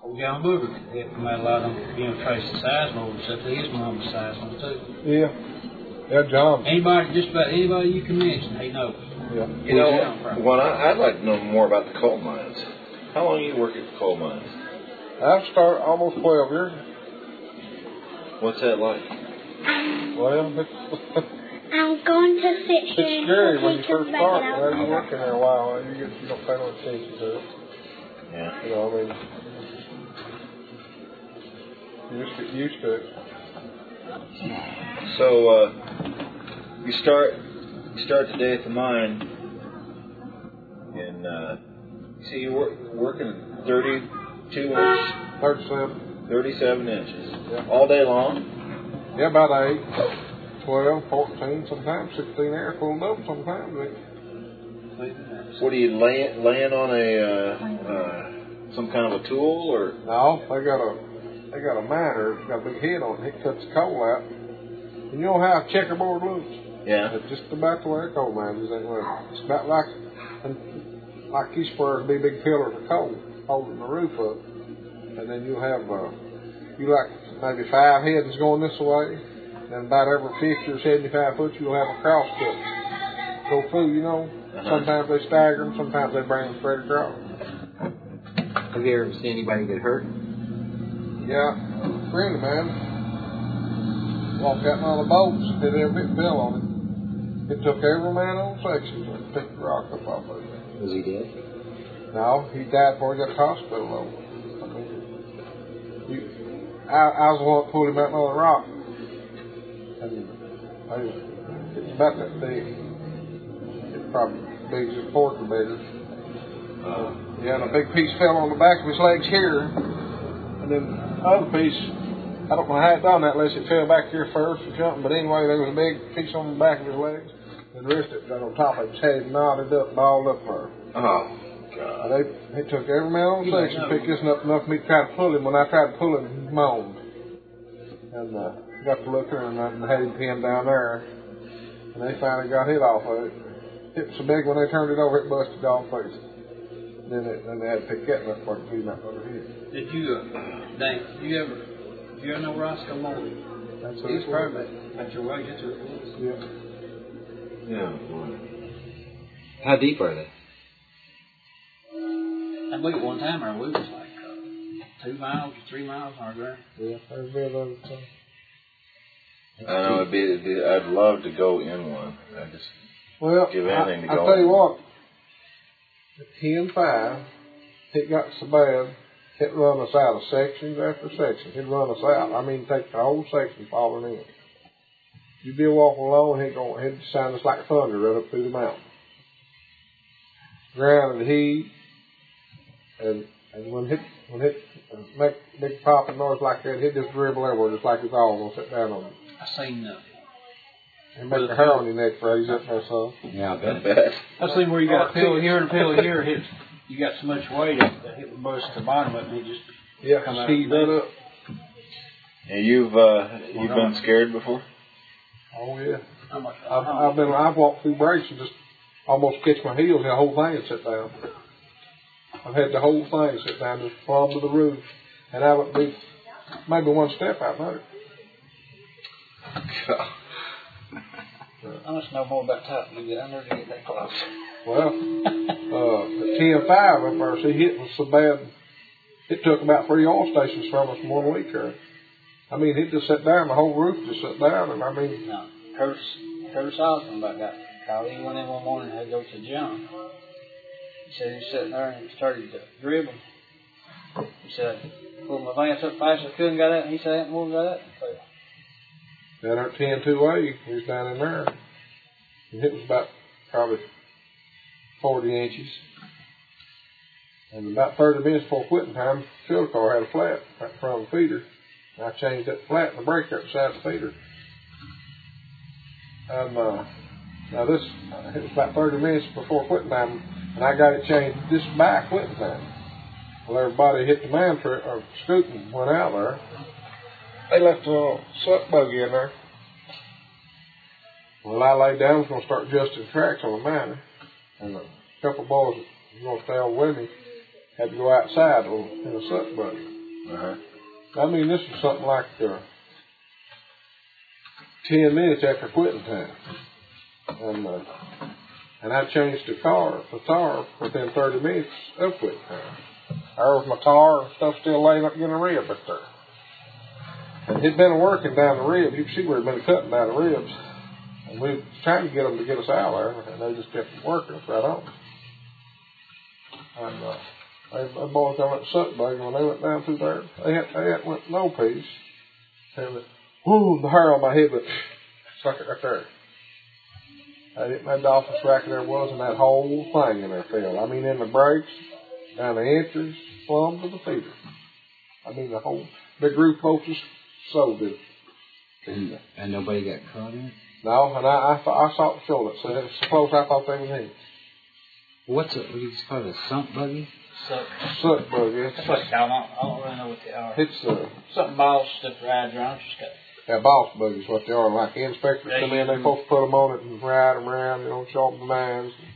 Old John Booker had come out a lot of them, Tracy Sizemore, except his mama's Sizemore too. Yeah. Yeah, John. Just about anybody you can mention, he knows. Yeah. You know, I'd like to know more about the coal mines. How long you work at the coal mines? I've started almost 12 years. What's that like? Well, I'm going to sit here. it's scary when you first start. Well, you're working there a while, and you don't pay no attention to it. Yeah. You know, I mean, you just get used to it. So you start today at the mine, and you see you're working 32 inch, 37 inches, yeah. All day long. Yeah, about 8, 12, 14, sometimes 16 hours pulled up. Sometimes. What are you laying on some kind of a tool or? No, they got a miner. It's got a big head on it. It cuts the coal out. And you know how a checkerboard looks? Yeah. It's just about the way a coal mine is. It's about like these squares, be big pillars of coal holding the roof up. And then you'll have maybe 5 heads going this way. And about every 50 or 75 foot, you'll have a cross cut go through. You know. Uh-huh. Sometimes they stagger them. Sometimes they bring them straight across. Have you ever seen anybody get hurt? Yeah, a friend of mine walked out in one of the boats, hit every bit fell on it. It took every man on section to pick the rock up off of it. Was he dead? No, he died before he got to the hospital, though. I was the one that pulled him out on the rock. And it's about that big. It's probably as big as a fork or bigger. Yeah, and a big piece fell on the back of his legs here. And then the other piece, I don't know how it done that unless it fell back here first or something. But anyway, there was a big piece on the back of his legs. And the rest of it got on top of his head, knotted up, balled up there. Oh, God. They took every man on the section, picked this up enough for me to try to pull him. When I tried to pull him, he moaned. And got to look at him and had him pinned down there. And they finally got hit off of it. It was so big when they turned it over, it busted all face. Then they had to pick that up for the feed out over here. Did you, Dave, you ever know Roscoe Morley? That's He's probably at your way, that's what it was. Yeah. How deep are they? I believe at one time our loop was like 2 miles or 3 miles on our ground. Yeah, there's been other time. I know I'd love to go in one. I just give anything to go. I'll tell you what. At 10-5, it got so bad, it run us out of sections after sections. It'd run us out. I mean, take the whole section falling in. You'd be walking along, and it'd sound just like thunder right up through the mountain. Ground would heave, and when it make big popping noise like that, it just dribble everywhere, just like it's all gonna sit down on it. I seen and make the hair on your neck raise up there, son. Yeah, I bet. I seen where you got a pill here and a pill here. You got so much weight that hit the bust at the bottom of it, and it just come out. Heave that up. And you've been scared before? Oh yeah. I've walked through breaks and just almost catch my heels and the whole thing and sit down. I've had the whole thing sit down, just fall to the roof, and I would be maybe one step out there. I must know more about top than you get. I never get that close. Well, at 10-5 up there, see, it was so bad. It took about 3 oil stations from us in 1 week. I mean, it just sat down. The whole roof just sat down, and I mean, no, Curtis Osmond about got called. He went in one morning and had to go to John. He said he was sitting there and he started dribbling. He said, I pulled my vance up fast as I could and got out. And he said, I ain't more got out. Down there at 10-2A, he was down in there. And it was about probably 40 inches. And about 30 minutes before quitting time, the field car had a flat right in front of the feeder. And I changed that flat and the breaker up beside the feeder. And now this, it was about 30 minutes before quitting time, and I got it changed just by quitting time. Well, everybody hit the man truck, or scooting, and went out there. They left a little suck buggy in there. Well, I laid down, was going to start adjusting tracks on the miner. And a couple of boys that were going to stay over with me had to go outside in a suck buggy. Uh-huh. I mean, this was something like 10 minutes after quitting time. And I changed the car within 30 minutes of quitting time. There was my car and stuff still laying up getting a rib up there. And he'd been working down the ribs. You can see where he'd been cutting down the ribs. And we were trying to get them to get us out there, and they just kept working us right on. And the boys down at Suck Buggy, when they went down through there, they had went no piece. And the hair on my head went stuck it right there. I didn't know the office rack there was, and that whole thing in there fell. I mean, in the brakes, down the entries, plumb to the feeder. I mean, the whole big roof posts so good. And nobody got caught in it? No, and I saw the shoulder. So it's so close I thought they was in. What do you call it? A sump buggy? Suck buggy. That's what I don't really know what they are. It's something balls stuff rides around. Just got boss buggies, what they are. Like inspectors come in, they're supposed to put them on it and ride them around, show them the mines.